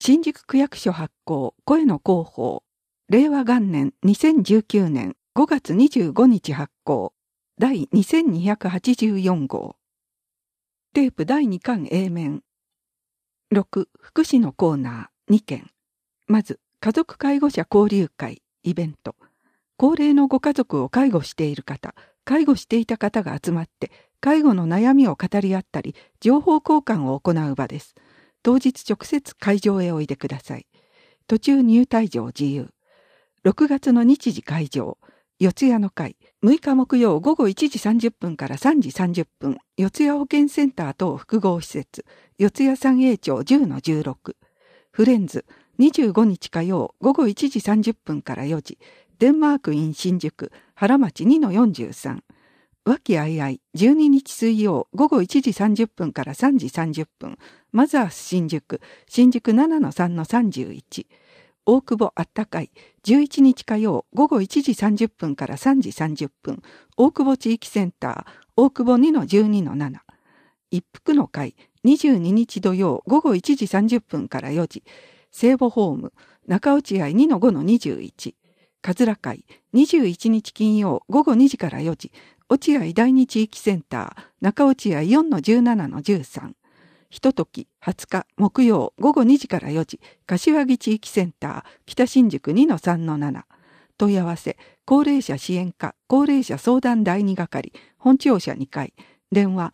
新宿区役所発行声の広報令和元年2019年5月25日発行第2284号テープ第2巻 A 面6福祉のコーナー2件まず家族介護者交流会イベント高齢のご家族を介護している方介護していた方が集まって介護の悩みを語り合ったり情報交換を行う場です。当日直接会場へおいでください。途中入退場自由。6月の日時会場。四谷の会。6日木曜午後1時30分から3時30分。四谷保健センター等複合施設。四谷三栄町 10-16。フレンズ。25日火曜午後1時30分から4時。デンマークイン新宿。原町 2-43。和気あいあい12日水曜午後1時30分から3時30分マザース新宿 7-3-31 大久保あったかい11日火曜午後1時30分から3時30分大久保地域センター大久保 2-12-7 一服の会22日土曜午後1時30分から4時聖母ホーム中落合 2-5-21 かずら会21日金曜午後2時から4時落合第二地域センター中落合 4-17-13 ひととき20日木曜午後2時から4時柏木地域センター北新宿 2-3-7 問い合わせ高齢者支援課高齢者相談第2係本庁舎2階電話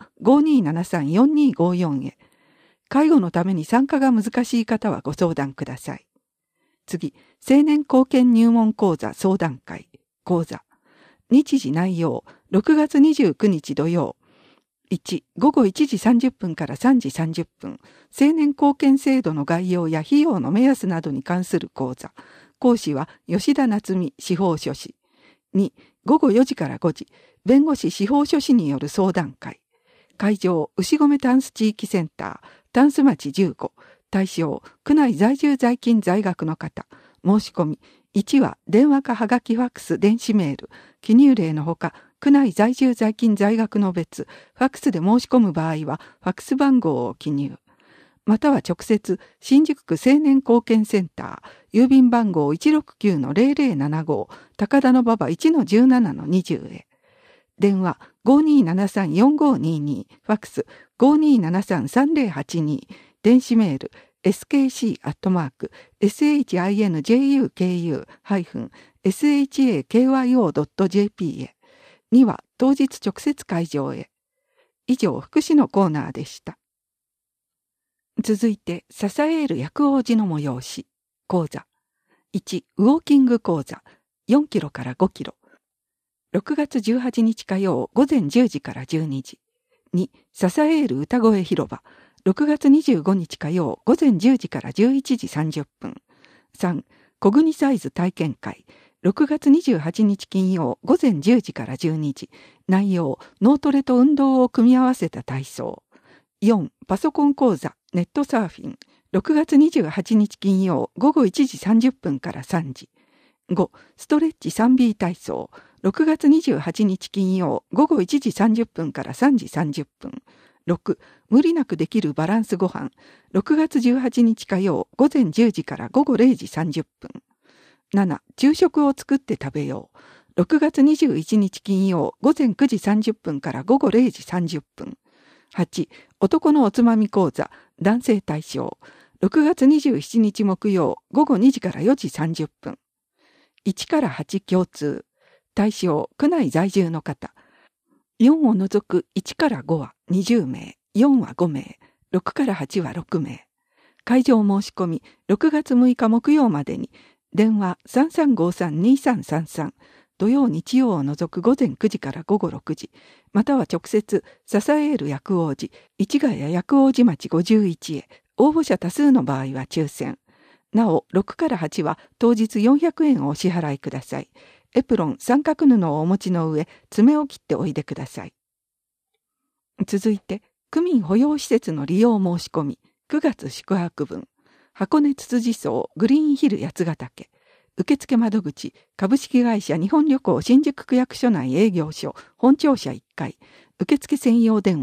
5273-4254 へ介護のために参加が難しい方はご相談ください。次青年貢献入門講座相談会講座日時内容6月29日土曜1午後1時30分から3時30分青年貢献制度の概要や費用の目安などに関する講座講師は吉田夏美司法書士2午後4時から5時弁護士司法書士による相談会会場牛込タンス地域センタータンス町15対象区内在住在勤在学の方申し込み1は電話かはがきファックス電子メール記入例のほか区内在住在勤在学の別ファックスで申し込む場合はファックス番号を記入または直接新宿区青年貢献センター郵便番号 169-0075 高田馬場 1-17-20 へ電話 5273-4522 ファックス 5273-3082 電子メールskc@shinjuku-shakyo.jp へ2は当日直接会場へ以上福祉のコーナーでした続いて支える薬王寺の催し講座1ウォーキング講座4キロから5キロ6月18日火曜午前10時から12時2支える歌声広場6月25日火曜午前10時から11時30分。3. 小国サイズ体験会。6月28日金曜午前10時から12時。内容、脳トレと運動を組み合わせた体操。4. パソコン講座、ネットサーフィン。6月28日金曜午後1時30分から3時。5. ストレッチ 3B 体操。6月28日金曜午後1時30分から3時30分。6. 無理なくできるバランスご飯6月18日火曜午前10時から午後0時30分 7. 昼食を作って食べよう6月21日金曜午前9時30分から午後0時30分 8. 男のおつまみ講座男性対象6月27日木曜午後2時から4時30分1から8共通対象区内在住の方4を除く1から5は20名、4は5名、6から8は6名。会場申し込み6月6日木曜までに電話 3353-2333 土曜日曜を除く午前9時から午後6時または直接支える薬王寺市ヶ谷薬王寺町51へ応募者多数の場合は抽選なお6から8は当日400円をお支払いください。エプロン三角布をお持ちの上、爪を切っておいでください。続いて、区民保養施設の利用申し込み、9月宿泊分、箱根つつじ荘グリーンヒル八ヶ岳、受付窓口、株式会社日本旅行新宿区役所内営業所、本庁舎1階、受付専用電話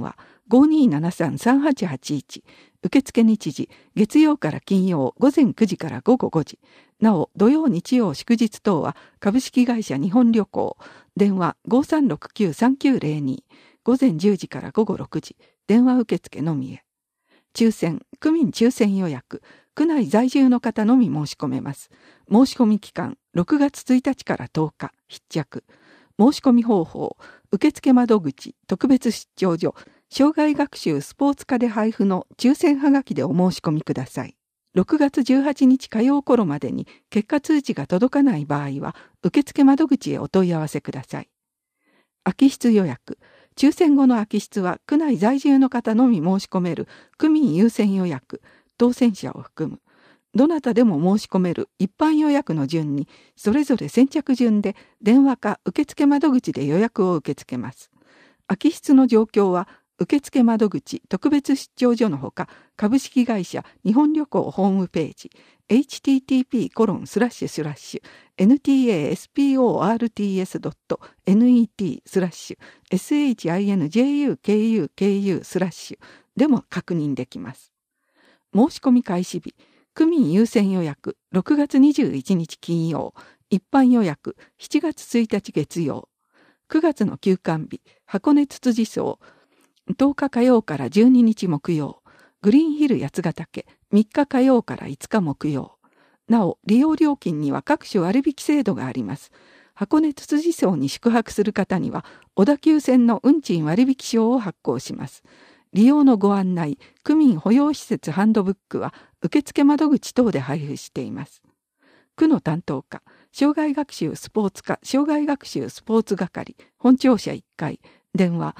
5273-3881。受付日時、月曜から金曜午前9時から午後5時。なお、土曜日曜祝日等は株式会社日本旅行。電話 5369-3902。午前10時から午後6時。電話受付のみへ。抽選、区民抽選予約。区内在住の方のみ申し込めます。申し込み期間、6月1日から10日、必着。申し込み方法、受付窓口、特別出張所、障害学習スポーツ科で配布の抽選はがきでお申し込みください。6月18日火曜頃までに結果通知が届かない場合は、受付窓口へお問い合わせください。空き室予約。抽選後の空き室は区内在住の方のみ申し込める区民優先予約、当選者を含む。どなたでも申し込める一般予約の順に、それぞれ先着順で電話か受付窓口で予約を受け付けます。空き室の状況は、受付窓口特別出張所のほか、株式会社日本旅行ホームページ、http://ntasports.net/shinjukuku/ でも確認できます。申し込み開始日、区民優先予約6月21日金曜、一般予約7月1日月曜、9月の休館日、箱根つつじ荘10日火曜から12日木曜、グリーンヒル八ヶ岳3日火曜から5日木曜。なお、利用料金には各種割引制度があります。箱根つつじ荘に宿泊する方には、小田急線の運賃割引証を発行します。利用のご案内、区民保養施設ハンドブックは受付窓口等で配布しています。区の担当課、障害学習スポーツ課障害学習スポーツ係、本庁舎1階、電話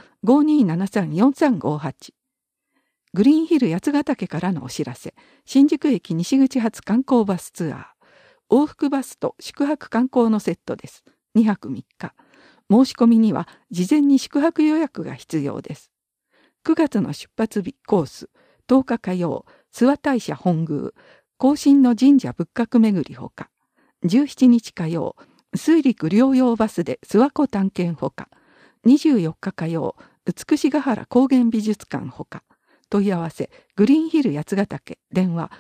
5273-4358。グリーンヒル八ヶ岳からのお知らせ、新宿駅西口発観光バスツアー。往復バスと宿泊観光のセットです。2泊3日。申し込みには事前に宿泊予約が必要です。9月の出発日コース、10日火曜、諏訪大社本宮、後進の神社仏閣巡りほか、17日火曜、水陸両用バスで諏訪湖探検ほか、24日火曜、美しが原高原美術館ほか、問い合わせ、グリーンヒル八ヶ岳、電話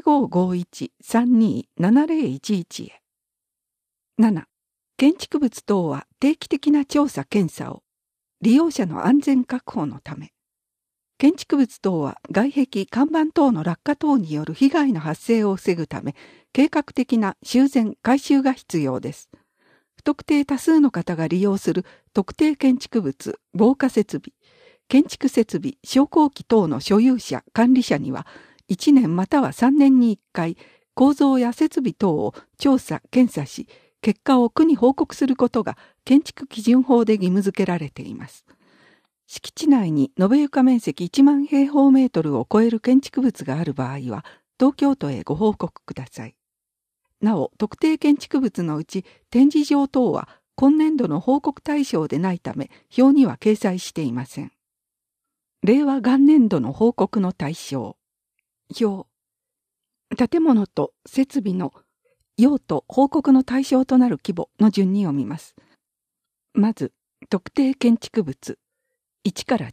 0551-327011 へ。7. 建築物等は定期的な調査検査を。利用者の安全確保のため。建築物等は外壁、看板等の落下等による被害の発生を防ぐため、計画的な修繕・改修が必要です。不特定多数の方が利用する特定建築物、防火設備、建築設備、昇降機等の所有者・管理者には、1年または3年に1回、構造や設備等を調査・検査し、結果を区に報告することが建築基準法で義務付けられています。敷地内に延べ床面積1万平方メートルを超える建築物がある場合は、東京都へご報告ください。なお、特定建築物のうち展示場等は今年度の報告対象でないため、表には掲載していません。令和元年度の報告の対象。表。建物と設備の用途報告の対象となる規模の順に読みます。まず、特定建築物。1から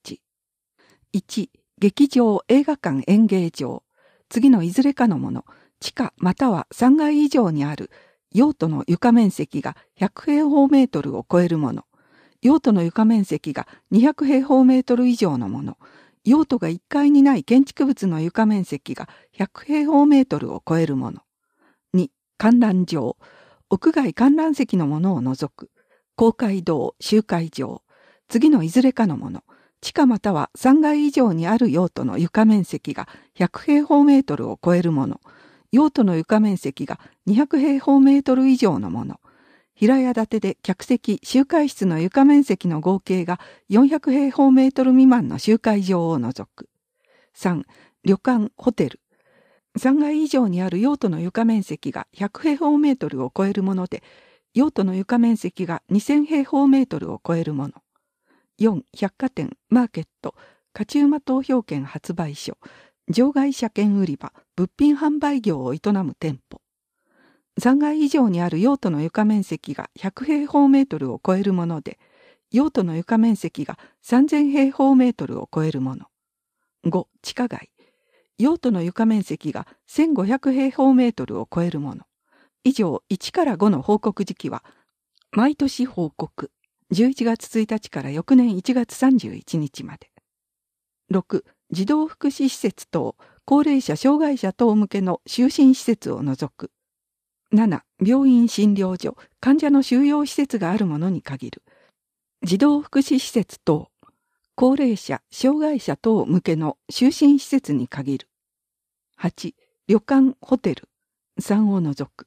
11。1、劇場、映画館、演芸場。次のいずれかのもの、地下または3階以上にある用途の床面積が100平方メートルを超えるもの。用途の床面積が200平方メートル以上のもの。用途が1階にない建築物の床面積が100平方メートルを超えるもの。2、観覧場。屋外観覧席のものを除く。公会堂、集会場。次のいずれかのもの。地下または3階以上にある用途の床面積が100平方メートルを超えるもの。用途の床面積が200平方メートル以上のもの。平屋建てで客席・集会室の床面積の合計が400平方メートル未満の集会場を除く。3、旅館・ホテル。3階以上にある用途の床面積が100平方メートルを超えるもので、用途の床面積が2000平方メートルを超えるもの。4、百貨店・マーケット、勝ち馬投票券発売所、場外車券売り場、物品販売業を営む店舗。3階以上にある用途の床面積が100平方メートルを超えるもので、 用途の床面積が3000平方メートルを超えるもの。5、地下街。用途の床面積が1500平方メートルを超えるもの。以上、1から5の報告時期は、毎年報告。11月1日から翌年1月31日まで。6、児童福祉施設等、高齢者障害者等向けの就寝施設を除く。7、病院診療所、患者の収容施設があるものに限る。児童福祉施設等、高齢者、障害者等向けの就寝施設に限る。8、旅館、ホテル、3を除く。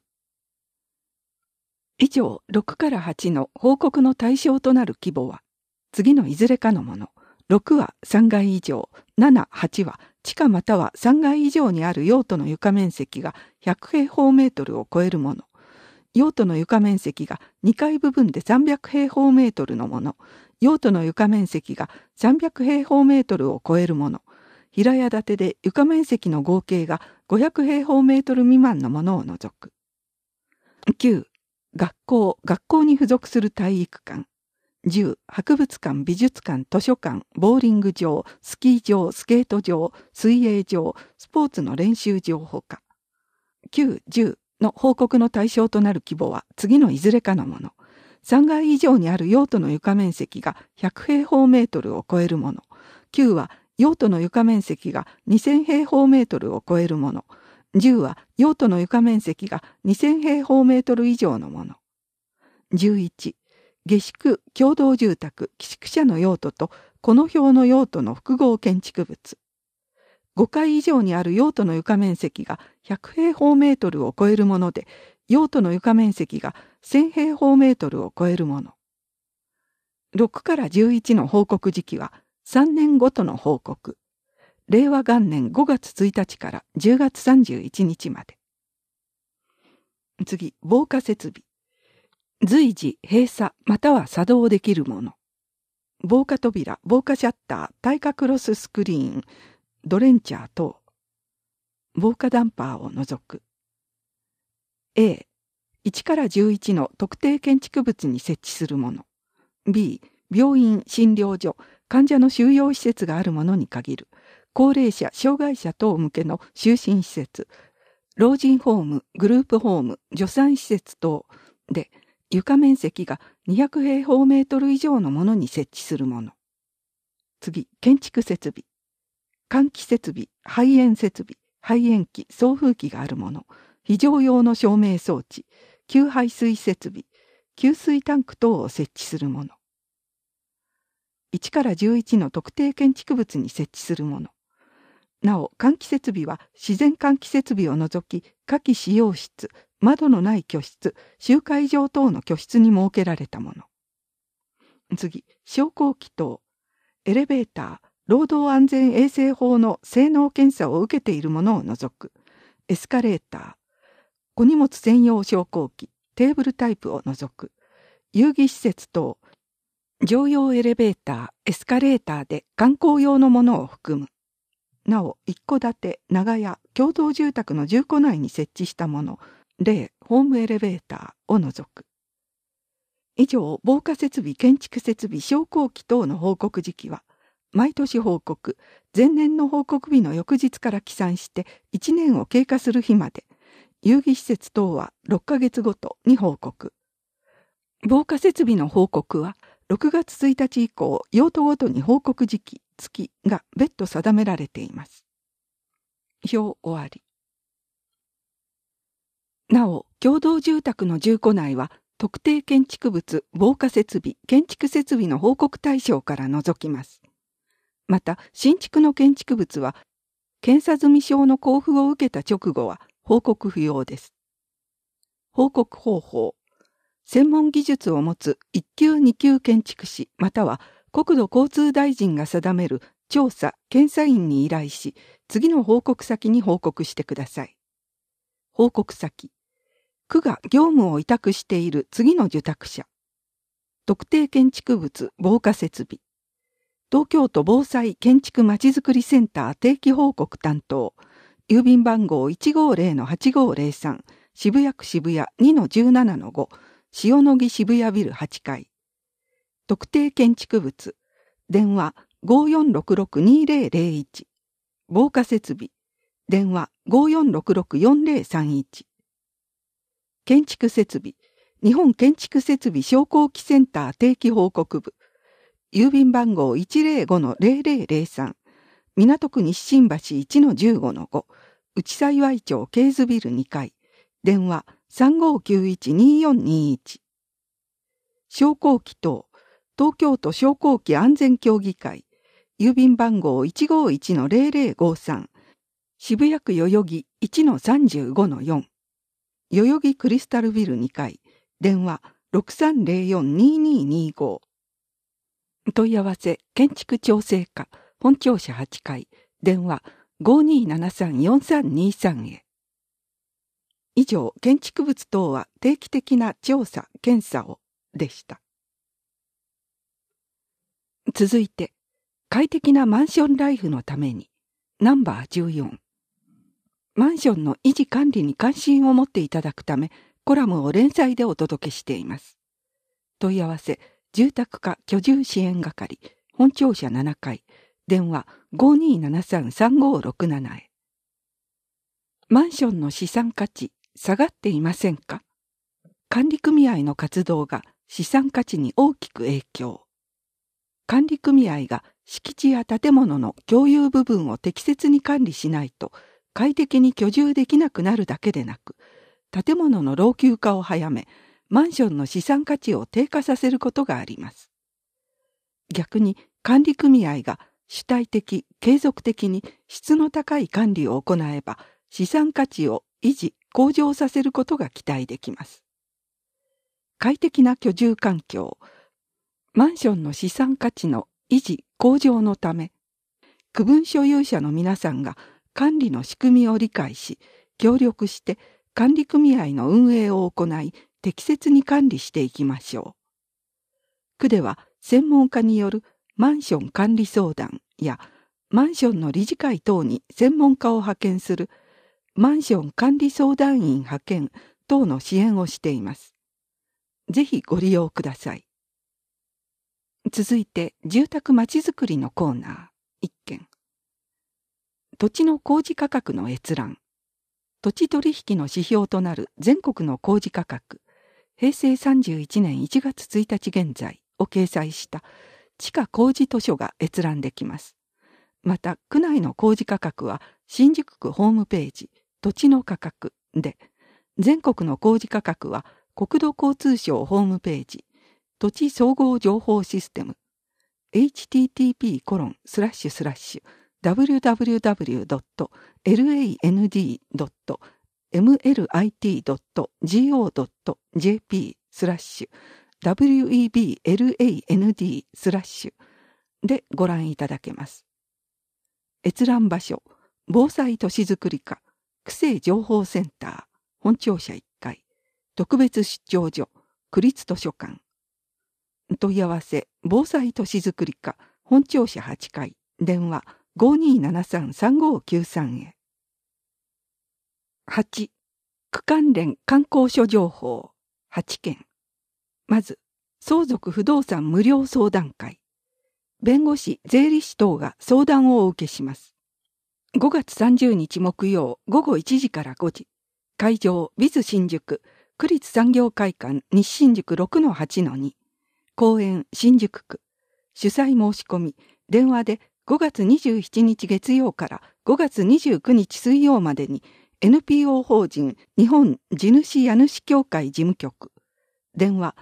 以上、6から8の報告の対象となる規模は、次のいずれかのもの。6は3階以上、7、8は地下または3階以上にある用途の床面積が100平方メートルを超えるもの。用途の床面積が2階部分で300平方メートルのもの。用途の床面積が300平方メートルを超えるもの。平屋建てで床面積の合計が500平方メートル未満のものを除く。9、学校に付属する体育館。10、博物館、美術館、図書館、ボーリング場、スキー場、スケート場、水泳場、スポーツの練習場ほか。9、10の報告の対象となる規模は次のいずれかのもの。3階以上にある用途の床面積が100平方メートルを超えるもの。9は用途の床面積が2000平方メートルを超えるもの。10は用途の床面積が2000平方メートル以上のもの。11、下宿、共同住宅、寄宿舎の用途とこの表の用途の複合建築物。5階以上にある用途の床面積が100平方メートルを超えるもので、用途の床面積が1000平方メートルを超えるもの。6から11の報告時期は3年ごとの報告。令和元年5月1日から10月31日まで。次、防火設備。随時閉鎖または作動できるもの。防火扉、防火シャッター、耐火クロススクリーン、ドレンチャー等。防火ダンパーを除く。A、1から11の特定建築物に設置するもの。B、病院、診療所、患者の収容施設があるものに限る。高齢者、障害者等向けの就寝施設、老人ホーム、グループホーム、助産施設等で、床面積が200平方メートル以上のものに設置するもの。次、建築設備。換気設備、排煙設備、排煙機、送風機があるもの。非常用の照明装置、給排水設備、給水タンク等を設置するもの。1から11の特定建築物に設置するもの。なお、換気設備は自然換気設備を除き、下記使用室、窓のない居室、集会場等の居室に設けられたもの。次、昇降機等、エレベーター、労働安全衛生法の性能検査を受けているものを除く、エスカレーター、小荷物専用昇降機、テーブルタイプを除く、遊戯施設等、乗用エレベーター、エスカレーターで観光用のものを含む。なお、一戸建て、長屋、共同住宅の住戸内に設置したもの、例、ホームエレベーターを除く。以上、防火設備、建築設備、昇降機等の報告時期は、毎年報告、前年の報告日の翌日から起算して1年を経過する日まで、遊戯施設等は6ヶ月ごとに報告。防火設備の報告は、6月1日以降、用途ごとに報告時期、月が別途定められています。表終わり。なお、共同住宅の住戸内は、特定建築物、防火設備、建築設備の報告対象から除きます。また、新築の建築物は、検査済証の交付を受けた直後は報告不要です。報告方法。専門技術を持つ1級2級建築士または国土交通大臣が定める調査・検査員に依頼し、次の報告先に報告してください。報告先。区が業務を委託している次の受託者。特定建築物防火設備。東京都防災建築まちづくりセンター定期報告担当。郵便番号 150-8503 渋谷区渋谷 2-17-5 塩野義渋谷ビル8階。 特定建築物、電話5466-2001、防火設備、電話5466-4031、建築設備、日本建築設備商工機センター定期報告部、郵便番号 105-0003、港区西新橋 1-15-5、内幸町ケーズビル2階、電話3591-2421。商工機等、東京都商工機安全協議会、郵便番号 151-0053、渋谷区代々木 1-35-4、代々木クリスタルビル2階、電話6304-2225。問い合わせ、建築調整課、本庁舎8階、電話5273-4323へ。以上、建築物等は定期的な調査・検査を、でした。続いて、快適なマンションライフのために、ナンバー14。マンションの維持管理に関心を持っていただくため、コラムを連載でお届けしています。問い合わせ、住宅課居住支援係、本庁舎7階、電話5273-3567へ。マンションの資産価値、下がっていませんか？管理組合の活動が資産価値に大きく影響。管理組合が敷地や建物の共有部分を適切に管理しないと、快適に居住できなくなるだけでなく、建物の老朽化を早め、マンションの資産価値を低下させることがあります。逆に管理組合が主体的、継続的に質の高い管理を行えば、資産価値を維持、向上させることが期待できます。快適な居住環境、マンションの資産価値の維持、向上のため、区分所有者の皆さんが管理の仕組みを理解し、協力して管理組合の運営を行い、適切に管理していきましょう。区では専門家によるマンション管理相談やマンションの理事会等に専門家を派遣するマンション管理相談員派遣等の支援をしています。ぜひご利用ください。続いて住宅まちづくりのコーナー1件。土地の公示価格の閲覧。土地取引の指標となる全国の公示価格、平成31年1月1日現在を掲載した地価公示図書が閲覧できます。また、区内の公示価格は新宿区ホームページ、土地の価格で、全国の公示価格は国土交通省ホームページ、土地総合情報システム、http://www.land.mit.gov.jp/webland/ でご覧いただけます。閲覧場所、防災都市づくり課、区政情報センター、本庁舎1階、特別出張所、区立図書館。問い合わせ、防災都市づくり課、本庁舎8階、電話5273-3593へ。8、区関連観光所情報、8件。まず、相続不動産無料相談会。弁護士、税理士等が相談をお受けします。5月30日木曜午後1時から5時。会場、ビズ新宿、区立産業会館西新宿 6-8-2。公園、新宿区。主催申し込み、電話で5月27日月曜から5月29日水曜までに NPO 法人日本地主家主協会事務局。電話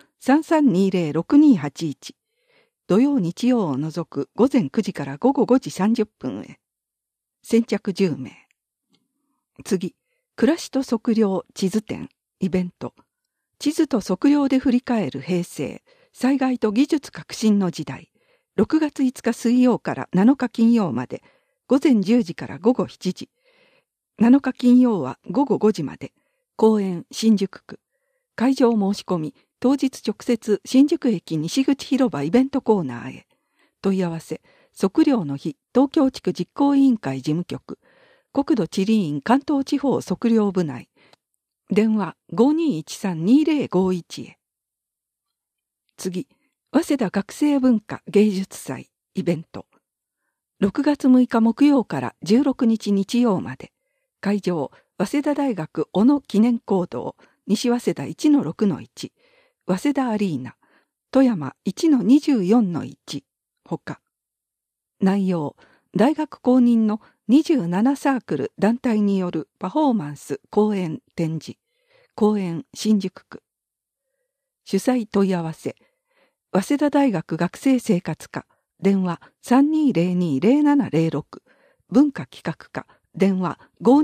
3320-6281。土曜日曜を除く午前9時から午後5時30分へ。先着10名。次、暮らしと測量地図展、イベント。地図と測量で振り返る平成、災害と技術革新の時代。6月5日水曜から7日金曜まで、午前10時から午後7時。7日金曜は午後5時まで。公園、新宿区。会場申し込み、当日直接新宿駅西口広場イベントコーナーへ。問い合わせ、測量の日、東京地区実行委員会事務局、国土地理院関東地方測量部内。電話5213-2051へ。次、 早稲田学生文化芸術祭イベント。6月6日木曜から16日日曜まで。会場、早稲田大学小野記念講堂、西早稲田 1-6-1、早稲田アリーナ、富山 1-24-1、ほか。内容、大学公認の27サークル団体によるパフォーマンス講演展示。講演新宿区。主催問い合わせ。早稲田大学学生生活科、電話 3202-0706、文化企画課、電話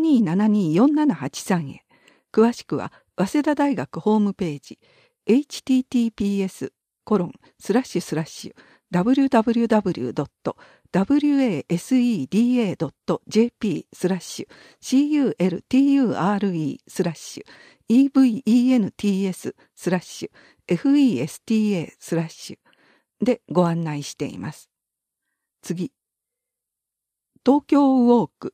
5272-4783 へ。詳しくは、早稲田大学ホームページ、https://www.wseda.jp/cultures/festa/ でご案内しています。次。東京ウォーク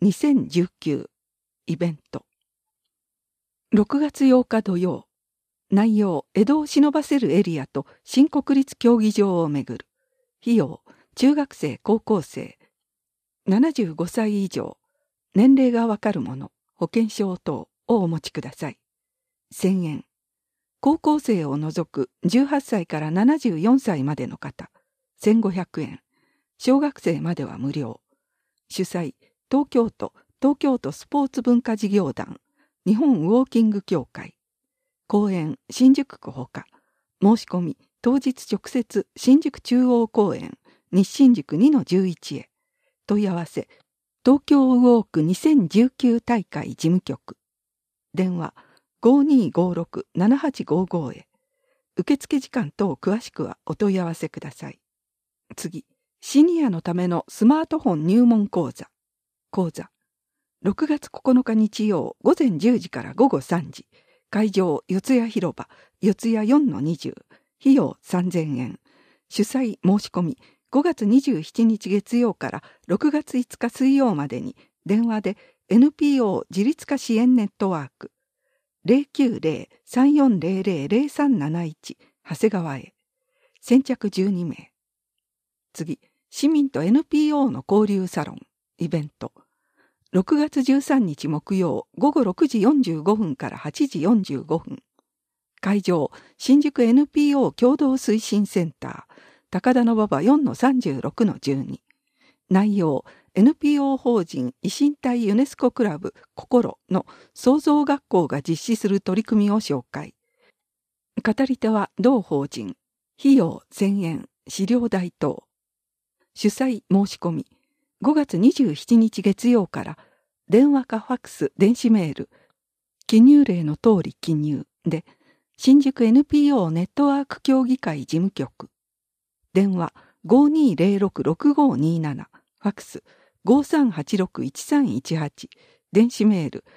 2019イベント。6月8日土曜。内容、江戸を忍ばせるエリアと新国立競技場をめぐる。費用、中学生、高校生。75歳以上。年齢がわかるもの、保険証等をお持ちください。1000円。高校生を除く18歳から74歳までの方、1500円。小学生までは無料。主催、東京都スポーツ文化事業団、日本ウォーキング協会。公園、新宿区ほか。申し込み、当日直接、新宿中央公園、西新宿 2-11 へ。問い合わせ、東京ウォーク2019大会事務局。電話、5256-7855 へ。受付時間等詳しくはお問い合わせください。次、シニアのためのスマートフォン入門講座。講座。6月9日日曜午前10時から午後3時。会場、四谷広場、四谷 4-20。費用3000円。主催申し込み、5月27日月曜から6月5日水曜までに、電話で NPO 自立化支援ネットワーク。090-3400-0371 長谷川へ。先着12名。次、市民と NPO の交流サロン、イベント。6月13日木曜午後6時45分から8時45分。会場、新宿 NPO 共同推進センター、高田馬場 4-36-12。内容、NPO 法人維新隊ユネスコクラブ心の創造学校が実施する取り組みを紹介。語り手は同法人。費用1000円、資料代等。主催申し込み。5月27日月曜から電話かファックス、電子メール、記入例の通り記入で、新宿 NPO ネットワーク協議会事務局。電話 5206-6527、ファックス 5386-1318、電子メール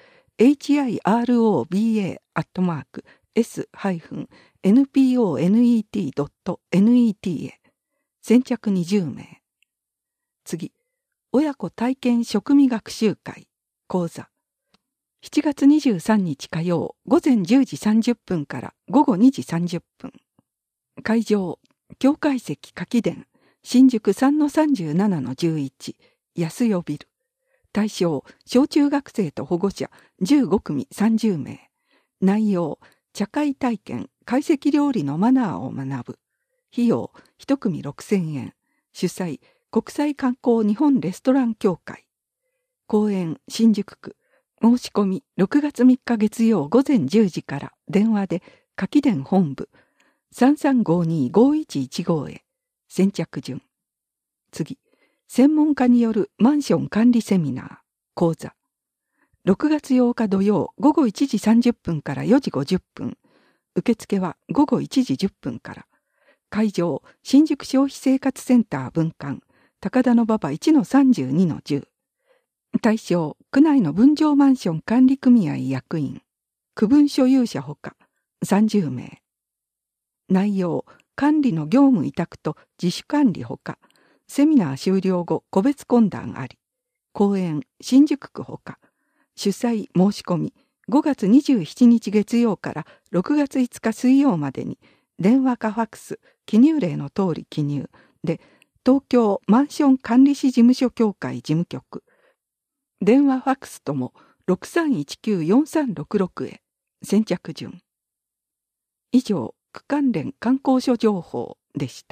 hiroba@s-nponet.net へ。先着20名。次、親子体験食味学習会講座。7月23日火曜午前10時30分から午後2時30分。会場、境界石柿殿、新宿 3-37-11、安代ビル。対象、小中学生と保護者15組30名。内容、茶会体験、懐石料理のマナーを学ぶ。費用、1組6000円。主催、国際観光日本レストラン協会。公園、新宿区。申し込み、6月3日月曜午前10時から電話で、柿殿本部。3352-5115へ。先着順。次。専門家によるマンション管理セミナー。講座。6月8日土曜午後1時30分から4時50分。受付は午後1時10分から。会場、新宿消費生活センター分館。高田馬場 1-32-10。対象、区内の分譲マンション管理組合役員。区分所有者ほか、30名。内容、管理の業務委託と自主管理ほか、セミナー終了後個別懇談あり。公園、新宿区ほか。主催申し込み、5月27日月曜から6月5日水曜までに、 電話かファックス、記入例の通り記入で、東京マンション管理士事務所協会事務局、電話ファックスとも 6319-4366 へ、先着順。以上、区関連観光所情報でした。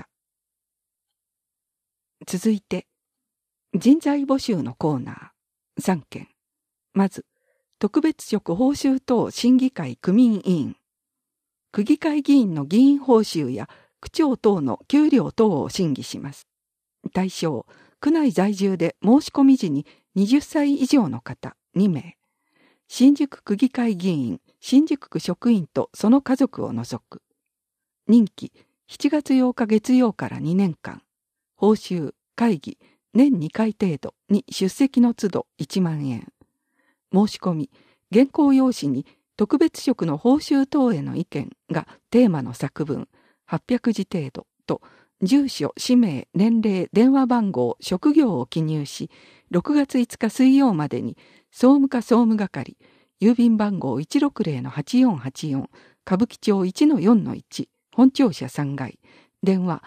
続いて、人材募集のコーナー3件。まず、特別職報酬等審議会区民委員。区議会議員の議員報酬や区長等の給料等を審議します。対象、区内在住で申し込み時に20歳以上の方2名。新宿区議会議員、新宿区職員とその家族を除く。任期、7月8日月曜から2年間。報酬、会議、年2回程度に出席の都度1万円。申し込み、原稿用紙に特別職の報酬等への意見がテーマの作文800字程度と、住所、氏名、年齢、電話番号、職業を記入し、6月5日水曜までに総務課総務係、郵便番号 160-8484、歌舞伎町 1-4-1、本庁舎3階、電話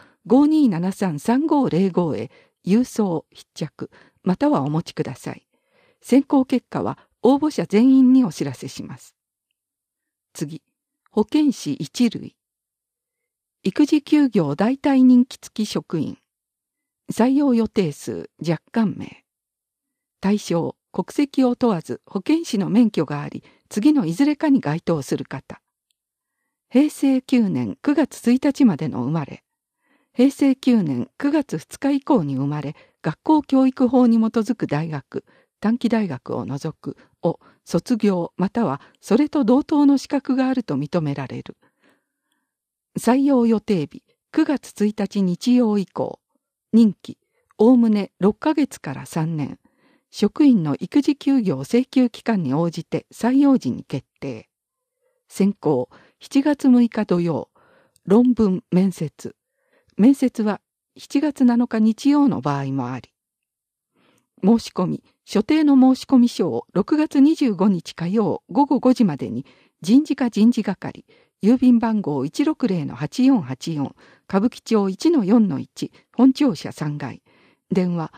5273-3505 へ郵送必着、またはお持ちください。選考結果は応募者全員にお知らせします。次、保健師1類。育児休業代替任期付き職員。採用予定数若干名。対象、国籍を問わず保健師の免許があり、次のいずれかに該当する方。平成9年9月1日までの生まれ。平成9年9月2日以降に生まれ、学校教育法に基づく大学、短期大学を除くを卒業またはそれと同等の資格があると認められる。採用予定日9月1日日曜以降。任期おおむね6ヶ月から3年。職員の育児休業請求期間に応じて採用時に決定。選考7月6日土曜。論文面接。面接は7月7日日曜の場合もあり。申し込み、所定の申込書を6月25日火曜午後5時までに人事課人事係、郵便番号 160-8484、歌舞伎町 1-4-1、本庁舎3階、電話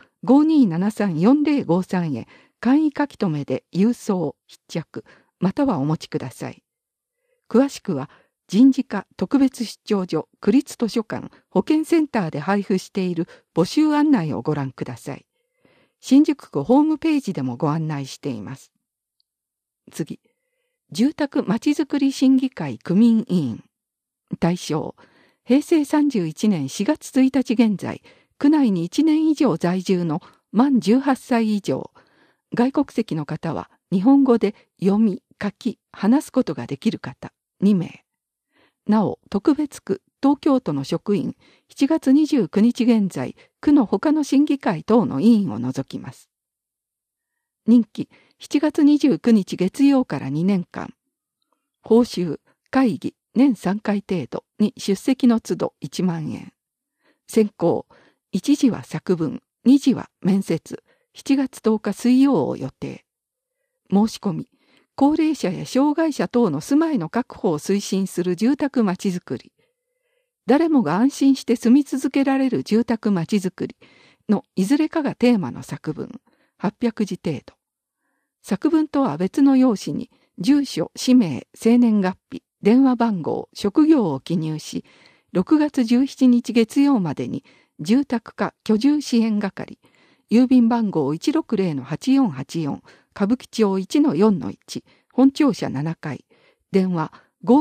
5273-4053 へ簡易書き留めで郵送必着、またはお持ちください。詳しくは、人事課特別出張所区立図書館保健センターで配布している募集案内をご覧ください。新宿区ホームページでもご案内しています。次、住宅まちづくり審議会区民委員。対象、平成31年4月1日現在、区内に1年以上在住の満18歳以上、外国籍の方は日本語で読み、書き、話すことができる方2名。なお、特別区東京都の職員、7月29日現在、区の他の審議会等の委員を除きます。任期、7月29日月曜から2年間。報酬、会議、年3回程度に出席の都度1万円。選考、1次は作文、2次は面接、7月10日水曜を予定。申し込み、高齢者や障害者等の住まいの確保を推進する住宅まちづくり。誰もが安心して住み続けられる住宅まちづくりのいずれかがテーマの作文、800字程度。作文とは別の用紙に、住所、氏名、生年月日、電話番号、職業を記入し、6月17日月曜までに、住宅課居住支援係、郵便番号 160-8484、歌舞伎町 1-4-1、本庁舎7階、電話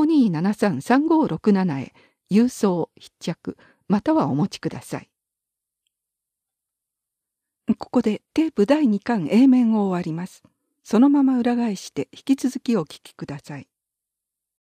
5273-3567 へ、郵送必着、またはお持ちください。ここでテープ第2巻 A 面を終わります。そのまま裏返して引き続きお聞きください。